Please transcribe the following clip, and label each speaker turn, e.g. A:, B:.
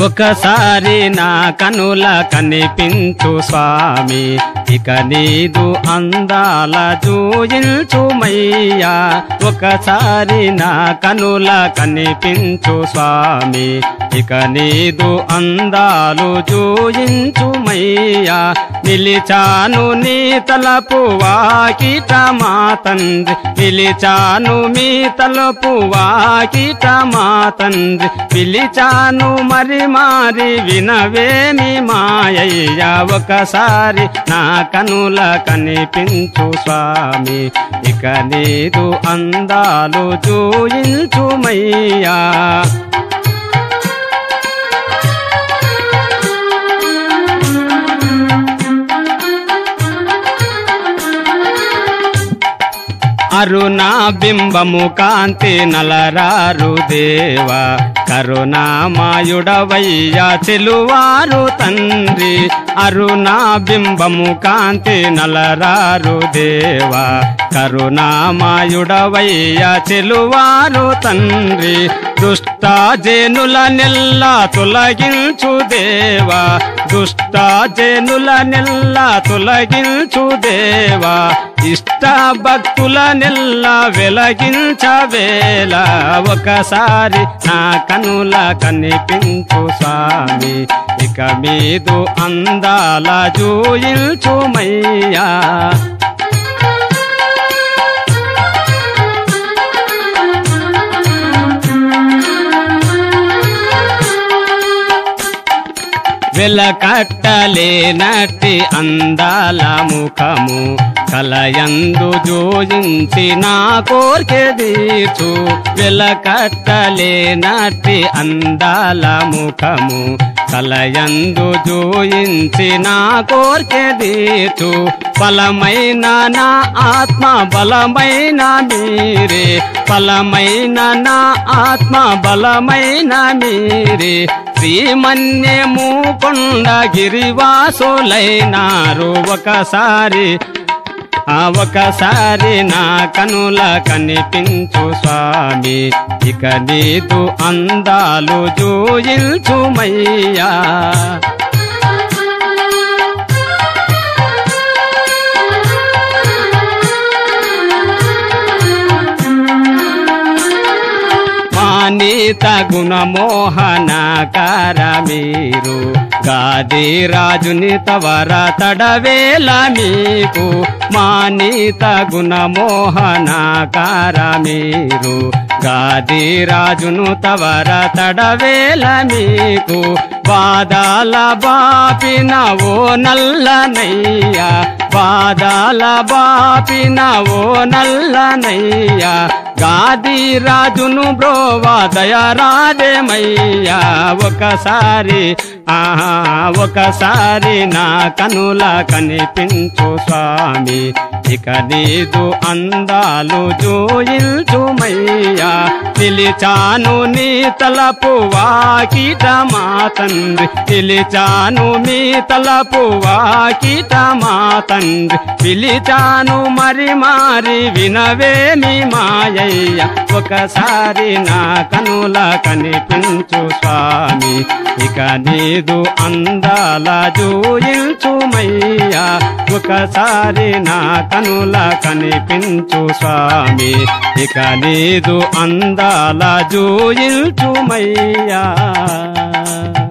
A: ఒకసారి నా కనుల కనిపించు స్వామి ఇక నీదు అందాల జూయించుమయ్యా ఒకసారి నా కనుల కనిపించు స్వామి ఇక నీదు అందాలు జూయించుమయ్యా నిలిచాను నీ తలపు వాకిట మా తండ్రి నిలిచాను మీ తలపు వాకిట మా తండ్రి పిలిచాను మరి మారి వినవేమి మాయయ్యా ఒకసారి నా కనుల కనిపించు స్వామి ఇక నీదు అందాలు జూయించుమయ్యా అరుణా బింబము కాంతి నలరారు దేవా కరుణామాయుడవయ్యా చెలువారు తండ్రి అరుణా బింబము కాంతి నలరారు దేవా కరుణామాయుడవయ్యా చెలువారు తండ్రి దుష్టాజనుల నెల్ల తొలగించు దేవా దుష్టాజనుల నెల్ల తొలగించు దేవా ఇష్ట భక్తుల నెల్ల వెలగించవేళ ఒకసారి నా కనుల కనిపించు స్వామి ఇక మీదు అందాల జూయించుమయ్యా వెలకట్టలేనట్టి అందాల ముఖము కలయందు జోయించి నా కోర్కె తీర్చు వెలకట్టలేనట్టి అందాల ముఖము కలయందు జోయించి నా కోర్కె తీర్చు బలమైన నా ఆత్మ బలమైన మీరే బలమైన నా ఆత్మ బలమైన మీరే శ్రీమన్యము కొండ గిరివాసులైనారు ఒకసారి నా కనుల కనిపించు స్వామి ఇక నీదు అందాలు జూయించుమయ్యా మానీత గుణమోహనకార మీరు గాది రాజుని తవర తడవేల మీకు మానీత గుణమోహనకార మీరు గాది రాజును తవర తడవేల మీకు బాదాల బాపిన ఓ నల్లనయ్యా బాదాల బాపిన ఓ నల్లనయ్యా గాది రాజును బ్రోవా దయరాదేమయ్యా ఒకసారి నా కనుల కనిపించు స్వామి ఇక నీదు అందాలు జూయించుమయ్యా నిలిచాను నీ తలపు వాకిట మా తండ్రి నిలిచాను మీ తలపు వాకిట మా తండ్రి పిలిచాను మరి మారి వినవేమి మాయయ్యా ఒకసారి నా కనుల కనిపించు స్వామి ఇక నీదు అందాల జూయించుమయ్యా ఒకసారి నా కనుల కనిపించు స్వామి ఇక నీదు అందాల జూయించుమయ్యా